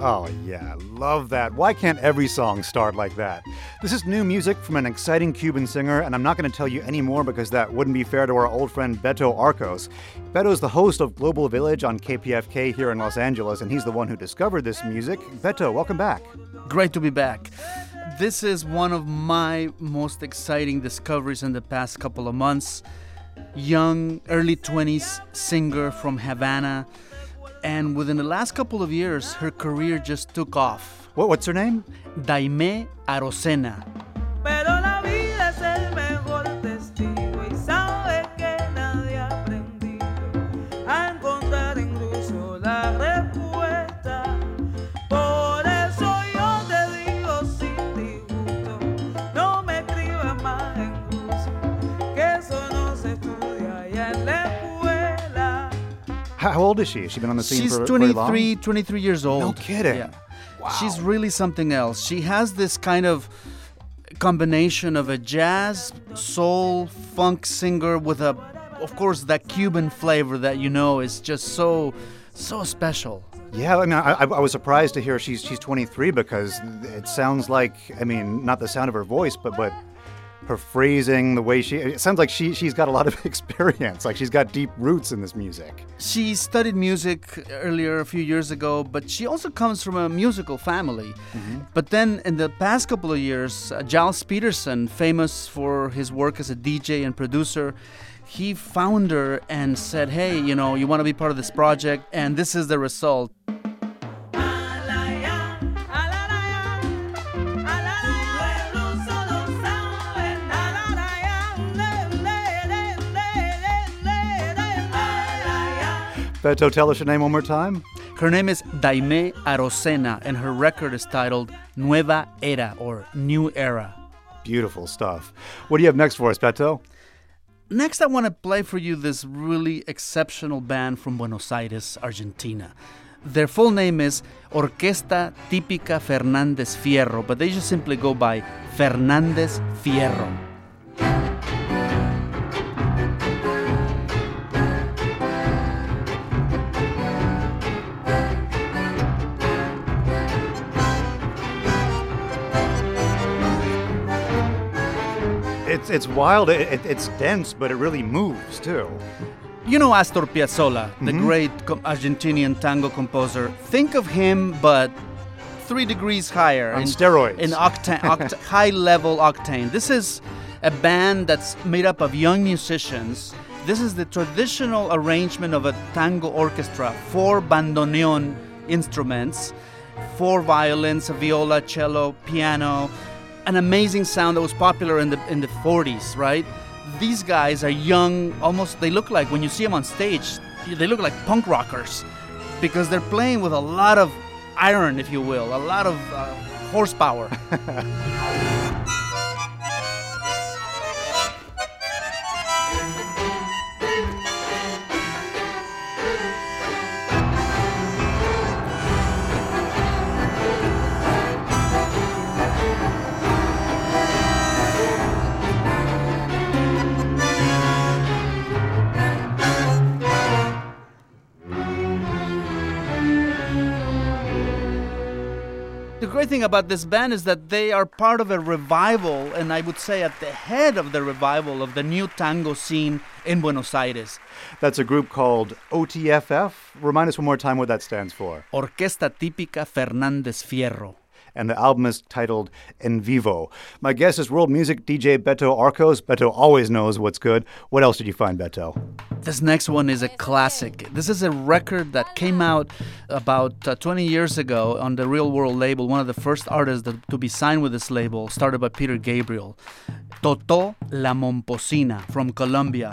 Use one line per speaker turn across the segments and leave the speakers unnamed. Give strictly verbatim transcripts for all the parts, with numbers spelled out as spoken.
Oh, yeah, love that. Why can't every song start like that? This is new music from an exciting Cuban singer, and I'm not going to tell you any more because that wouldn't be fair to our old friend Beto Arcos. Beto's the host of Global Village on K P F K here in Los Angeles, and he's the one who discovered this music. Beto, welcome back.
Great to be back. This is one of my most exciting discoveries in the past couple of months. Young, early twenties singer from Havana. And within the last couple of years, her career just took off.
What, what's her name?
Daimé Arocena.
Pero la vida es el mejor testigo y sabe que nadie ha aprendido a encontrar incluso la respuesta. Por eso yo te digo sin disgusto, no me escribas más en ruso, que eso no se estudia allá en la escuela.
How old is she? Has she been on the scene
She's
for very long?
twenty-three, twenty-three years old.
No kidding.
Yeah.
Wow.
She's really something else. She has this kind of combination of a jazz, soul, funk singer with a, of course, that Cuban flavor that you know is just so, so special.
Yeah, I mean, I, I was surprised to hear she's she's twenty-three because it sounds like, I mean, not the sound of her voice, but but her phrasing, the way she, it sounds like she she's got a lot of experience, like she's got deep roots in this music.
She studied music earlier a few years ago, but she also comes from a musical family. Mm-hmm. But then in the past couple of years, uh, Giles Peterson, famous for his work as a D J and producer, he found her and said, hey, you know, you want to be part of this project, and this is the result.
Beto, tell us your name one more time.
Her name is Daimé Arocena, and her record is titled Nueva Era, or New Era.
Beautiful stuff. What do you have next for us, Beto?
Next, I want to play for you this really exceptional band from Buenos Aires, Argentina. Their full name is Orquesta Típica Fernández Fierro, but they just simply go by Fernández Fierro.
It's it's wild. It, it, it's dense, but it really moves too.
You know Astor Piazzolla, the
Mm-hmm.
great co- Argentinian tango composer. Think of him, but three degrees higher.
On
in,
steroids.
In octa- oct- high-level octane. This is a band that's made up of young musicians. This is the traditional arrangement of a tango orchestra. Four bandoneon instruments, four violins, a viola, cello, piano. An amazing sound that was popular in the in the forties, right? These guys are young, almost, they look like, when you see them on stage, they look like punk rockers because they're playing with a lot of iron, if you will, a lot of uh, horsepower. The great thing about this band is that they are part of a revival, and I would say at the head of the revival of the new tango scene in Buenos Aires.
That's a group called O T F F. Remind us one more time what that stands for.
Orquesta Típica Fernández Fierro.
And the album is titled En Vivo. My guest is world music D J Beto Arcos. Beto always knows what's good. What else did you find, Beto?
This next one is a classic. This is a record that came out about uh, twenty years ago on the Real World label, one of the first artists that, to be signed with this label, started by Peter Gabriel. Totó La Momposina from Colombia.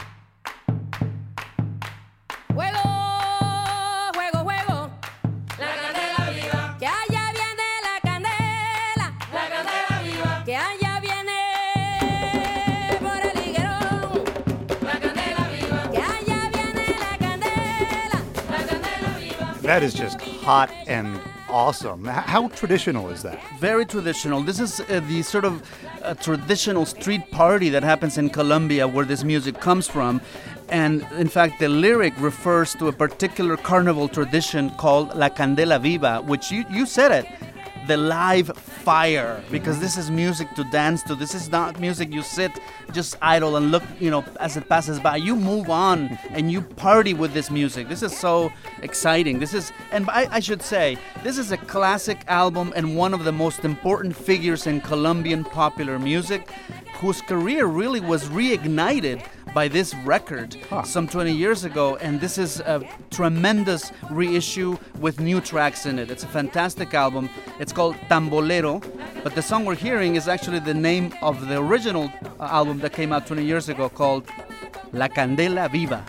Juego, juego, juego, la candela viva, que allá viene la candela, la candela viva, que allá viene por el higuerón, la candela viva, que allá viene la candela, la candela viva.
That is just hot and awesome. H- How traditional is that?
Very traditional. This is uh, the sort of uh, traditional street party that happens in Colombia where this music comes from. And in fact, the lyric refers to a particular carnival tradition called La Candela Viva, which you, you said it, the live fire, because this is music to dance to. This is not music you sit just idle and look, you know, as it passes by. You move on and you party with this music. This is so exciting. This is, and I, I should say, this is a classic album and one of the most important figures in Colombian popular music, whose career really was reignited by this record huh. some twenty years ago, and this is a tremendous reissue with new tracks in it. It's a fantastic album. It's called Tambolero, but the song we're hearing is actually the name of the original uh, album that came out twenty years ago called La Candela Viva.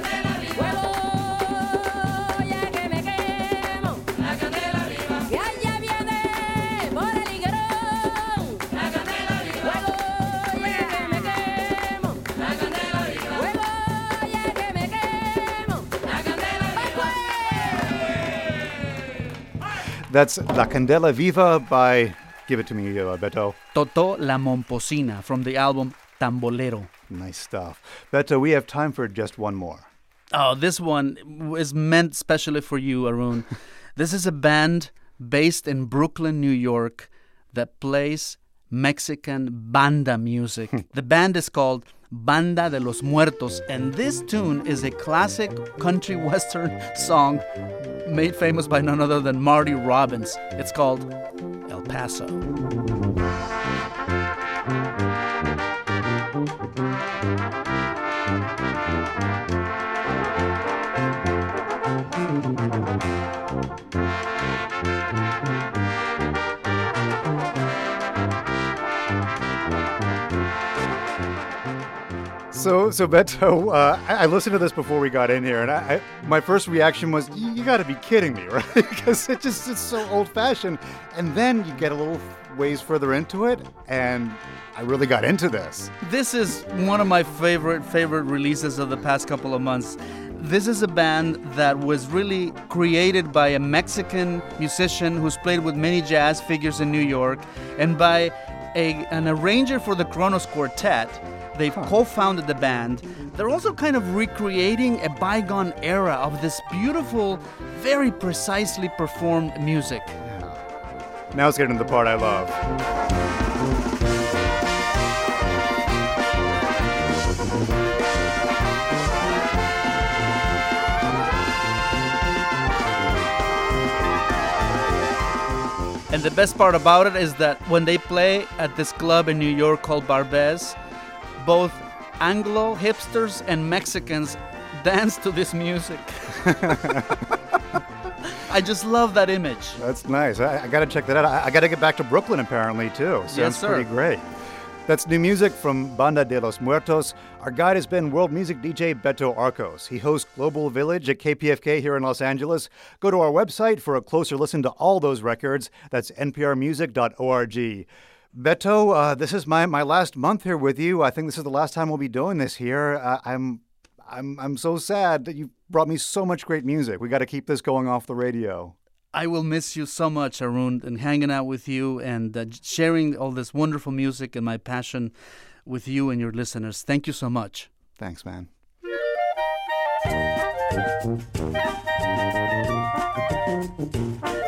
That's La Candela Viva by, give it to me, uh, Beto.
Totó La Momposina from the album Tambolero.
Nice stuff. Beto, we have time for just one more.
Oh, this one is meant specially for you, Arun. This is a band based in Brooklyn, New York, that plays Mexican banda music. The band is called Banda de los Muertos, and this tune is a classic country western song made famous by none other than Marty Robbins. It's called El Paso.
So, so Beto, uh, I, I listened to this before we got in here, and I, I, my first reaction was, "You, you got to be kidding me, right?" Because it just it's so old-fashioned. And then you get a little ways further into it, and I really got into this.
This is one of my favorite favorite releases of the past couple of months. This is a band that was really created by a Mexican musician who's played with many jazz figures in New York, and by a, an arranger for the Kronos Quartet. They've huh. co-founded the band. They're also kind of recreating a bygone era of this beautiful, very precisely performed music.
Yeah. Now let's get into the part I love.
And the best part about it is that when they play at this club in New York called Barbès, both Anglo hipsters and Mexicans dance to this music. I just love that image.
That's nice. I, I got to check that out. I, I got to get back to Brooklyn apparently too. Sounds
yes, sir.
pretty great. That's new music from Banda de los Muertos. Our guide has been world music D J Beto Arcos. He hosts Global Village at K P F K here in Los Angeles. Go to our website for a closer listen to all those records. That's n p r music dot org. Beto, uh, this is my, my last month here with you. I think this is the last time we'll be doing this here. Uh, I'm I'm I'm so sad that you brought me so much great music. We got to keep this going off the radio.
I will miss you so much, Arun, and hanging out with you and uh, sharing all this wonderful music and my passion with you and your listeners. Thank you so much.
Thanks, man.
Thank you.